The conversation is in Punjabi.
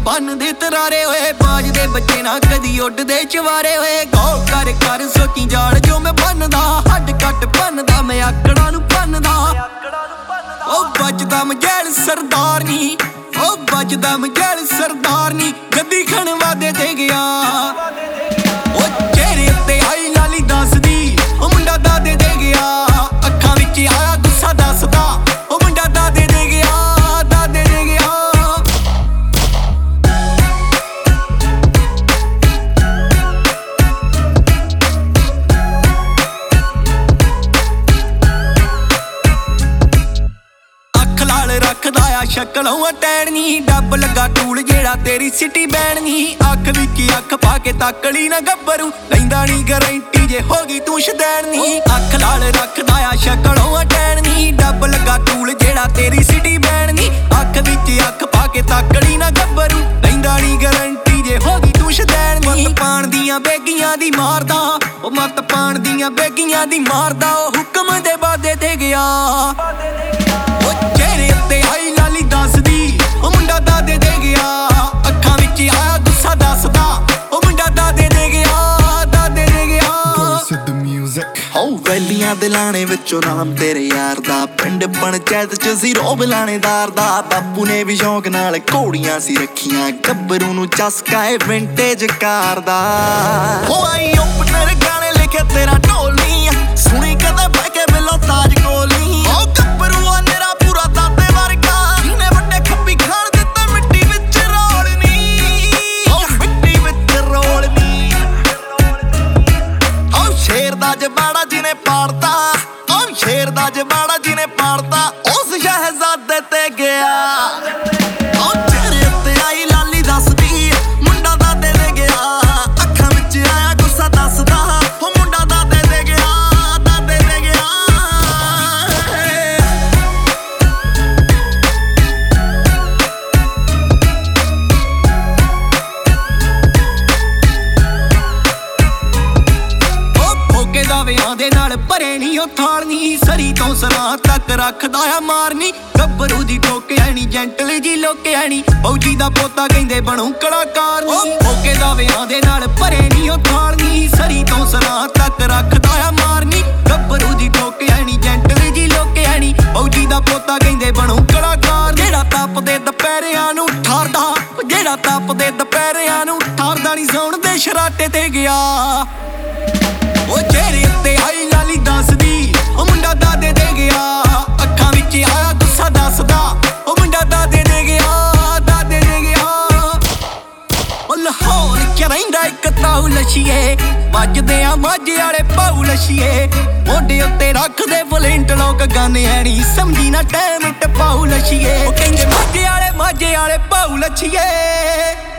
ਬੰਨਦੇ ਤਰਾਰੇ ਹੋਏ ਬਾਜ ਦੇ ਬੱਚੇ ਨਾ ਕਦੀ ਉੱਡਦੇ ਚਵਾਰੇ ਹੋਏ ਗੌਰ ਕਰ ਕਰ ਸੋਚੀ ਜਾਲ ਜੋ ਮੈਂ ਬੰਨਦਾ ਹੱਡ ਕੱਟ ਬੰਨਦਾ ਮੈਂ ਆਕੜਾਂ ਨੂੰ ਬੰਨਦਾ ਉਹ ਵੱਜਦਾ ਮਜੈਲ ਸਰਦਾਰ ਨੀ ਉਹ ਵੱਜਦਾ ਮਜੈਲ ਸਰਦਾਰ ਨੀ ਗੱਦੀ ਖਣ ਵਾਦੇ ਤੇ ਗਿਆ ਉਹ ਚਿਹਰੇ ਉੱਤੇ ਆਈ ਲਾਲੀ ਦੱਸਦੀ ਉਹ ਮੁੰਡਾ ਦਾਦੇ ਦੇ ਗਿਆ ਅੱਖਾਂ ਵਿੱਚ ਆਇਆ ਗੁੱਸਾ ਦੱਸਦਾ ਉਹ ਮੁੰਡਾ ਦਾਦੇ ਦੇ ਗਿਆ ਦਾਦੇ ਦੇ ਗਿਆ ਅੱਖ ਲਾਲ ਰੱਖਦਾ ਆ ਸ਼ਕਲੋਂ ਟੈਣਨੀ ਡੱਬ ਲੱਗਾ ਟੂਲ ਜਿਹੜਾ ਤੇਰੀ ਸਿਟੀ ਬੈਣਨੀ ਅੱਖ ਵਿੱਚ ਅੱਖ ਪਾ ਕੇ ਤਾਕੜੀ ਨਾ ਗੱਭਰੂ ਲੈਂਦਾ ਨੀ ਗਰੰਟੀ ਜੇ ਹੋ ਗਈ ਤੂੰ ਸ਼ਦੈਣਨੀ ਅੱਖ ਲਾਲ ਰੱਖਦਾ ਆ ਸ਼ਕਲੋਂ ਟੈਣਨੀ ਡੱਬ ਲੱਗਾ ਟੂਲ ਜਿਹੜਾ ਤੇਰੀ ਸਿਟੀ ਬੈਣਨੀ ਅੱਖ ਵਿੱਚ ਅੱਖ ਪਾ ਕੇ ਤਾਕੜੀ ਨਾ ਗੱਭਰੂ ਲੈਂਦਾ ਨੀ ਗਰੰਟੀ ਜੇ ਹੋ ਗਈ ਤੂੰ ਸ਼ਦੈਣਨੀ ਮੱਤ ਪਾਣ ਦੀਆਂ ਬੇਗੀਆਂ ਦੀ ਮਾਰਦਾ ਉਹ ਮੱਤ ਪਾਣ ਦੀਆਂ ਬੇਗੀਆਂ ਦੀ ਮਾਰਦਾ ਉਹ ਹੁਕਮ ਦੇ ਵਾਦੇ ਤੇ ਗਿਆ ਉਹ ਚਿਹਰੇ ਉੱਤੇ ਆਈ ਲਾਲੀ ਦੱਸਦੀ ਉਹ ਮੁੰਡਾ ਦਾਦੇ ਦੇ ਗਿਆ ਅੱਖਾਂ ਵਿੱਚ ਆਇਆ ਗੁੱਸਾ ਦੱਸਦਾ ਉਹ ਮੁੰਡਾ ਦਾਦੇ ਦੇ ਗਿਆ ਦਾਦੇ ਦੇ ਗਿਆ ਹੋ ਵੈਲੀਆਂ ਦੇ ਲਾਣੇ ਵਿੱਚੋਂ ਨਾਮ ਤੇਰੇ ਯਾਰ ਦਾ ਪਿੰਡ ਪੰਚਾਇਤ ਚ ਜ਼ੀਰੋ ਬਲਾਣੇਦਾਰ ਦਾ ਬਾਪੂ ਨੇ ਵੀ ਸ਼ੌਂਕ ਨਾਲ ਘੋੜੀਆਂ ਸੀ ਰੱਖੀਆਂ ਗੱਭਰੂ ਨੂੰ ਚਸਕਾ ਏ ਵਿੰਟੇਜ ਕਾਰ ਦਾ ਉਹ ਆਈ ਓਪਨਰ ਗਾਣੇ ਲਿਖੇ ਤੇਰਾ ਢੋਲ ਨਹੀਂ ਸੁਣੀ ਕਦੇ ਬਹਿ ਕੇ ਬਿੱਲੋ ਤਾਜ ਕੋਲ ਨਹੀਂ ਉਹ ਗੱਭਰੂ ਆ ਮੇਰਾ ਪੂਰਾ ਦਾਦੇ ਵਰਗਾ ਜਿਹਨੇ ਵੱਡੇ ਖੱਪੀ ਖਾਣ ਦਿੱਤਾ ਮਿੱਟੀ ਵਿੱਚ ਰੋਲ ਨਹੀਂ ਉਹ ਮਿੱਟੀ ਵਿੱਚ ਰੋਲ ਨਹੀਂ ਉਹ ਸ਼ੇਰ ਦਾ ਜਬਾੜਾ ਜਿਹਨੇ ਪਾੜਤਾ ਉਹ ਸ਼ੇਰ ਦਾ ਜਬਾੜਾ ਜਿਹਨੇ ਪਾੜਤਾ ਉਸ ਸ਼ਹਿਜ਼ਾਦੇ ਤੇ ਗਿਆ ਉਹ ਚਿਹਰੇ ਉੱਤੇ ਆਈ ਲਾਲੀ ਦੱਸਦੀ ਮੁੰਡਾ ਦਾਦੇ ਦੇ ਗਿਆ ਅੱਖਾਂ ਵਿੱਚ ਆਇਆ ਗੁੱਸਾ ਦੱਸਦਾ ਉਹ ਮੁੰਡਾ ਦਾਦੇ ਦੇ ਗਿਆ ਦਾਦੇ ਦੇ ਗਿਆ ਭੋਗੇ ਦਾ ਵਿਆਹ ਦੇ ਨਾਲ ਭਰੇ ਨੀ ਉਹ ਥਾਲਨੀ ਸਰੀ ਤੋਂ ਸਰਾਂ ਤੱਕ ਰੱਖਦਾ ਆ ਮਾਰਨੀ ਗੱਭਰੂ ਦੀ ਠੋਕਿਆ ਨੀ ਜੈਂਟਲ ਜੀ ਲੋਕਿਆ ਨੀ ਫੌਜੀ ਦਾ ਪੋਤਾ ਕਹਿੰਦੇ ਬਣੂ ਕਲਾਕਾਰ ਨੀ ਭੋਗੇ ਦਾ ਵਿਆਹ ਦੇ ਨਾਲ ਭਰੇ ਨੀ ਉਹ ਥਾਲਨੀ ਸਰੀ ਤੋਂ ਸਰਾਂ ਤੱਕ ਰੱਖਦਾ ਆ ਮਾਰਨੀ ਗੱਭਰੂ ਦੀ ਠੋਕਿਆ ਨੀ ਜੈਂਟਲ ਜੀ ਲੋਕਿਆ ਨੀ ਫੌਜੀ ਦਾ ਪੋਤਾ ਕਹਿੰਦੇ ਬਣੂ ਕਲਾਕਾਰ ਜਿਹੜਾ ਤਪਦੇ ਦੁਪਹਿਰਿਆਂ ਨੂੰ ਠਾਰਦਾ ਜਿਹੜਾ ਤਪਦੇ ਦੁਪਹਿਰਿਆਂ ਨੂੰ ਠਾਰਦਾ ਨੀ ਸੌਣ ਦੇ ਸ਼ਰਾਟੇ ਤੇ ਗਿਆ ਉਹ ਚਿਹਰੇ ਉੱਤੇ ਆਈ ਲਾਲੀ ਦੱਸਦੀ ਉਹ ਮੁੰਡਾ ਦਾਦੇ ਦੇ ਗਿਆ ਅੱਖਾਂ ਵਿੱਚ ਆਇਆ ਗੁੱਸਾ ਦੱਸਦਾ ਉਹ ਮੁੰਡਾ ਦਾਦੇ ਦੇ ਗਿਆ ਦਾਦੇ ਦੇ ਗਿਆ ਉਹ ਲਾਹੌਰ ਚ ਰਹਿੰਦਾ ਇੱਕ ਤਾਊ ਲਸ਼ੀਏ ਵੱਜਦੇ ਆ ਮਾਝੇ ਵਾਲੇ ਪਾਉ ਲਸ਼ੀਏ ਮੋਢੇ ਉੱਤੇ ਰੱਖਦੇ ਵਲੈਂਟ ਲੋਕ ਗਾਨੇ ਐਣੀ ਸਮਝੀ ਨਾ ਟਾਈਮ ਟਪਾਉ ਲਸ਼ੀਏ ਉਹ ਕਹਿੰਦੇ ਮਾਝੇ ਵਾਲੇ ਪਾਉ ਲਸ਼ੀਏ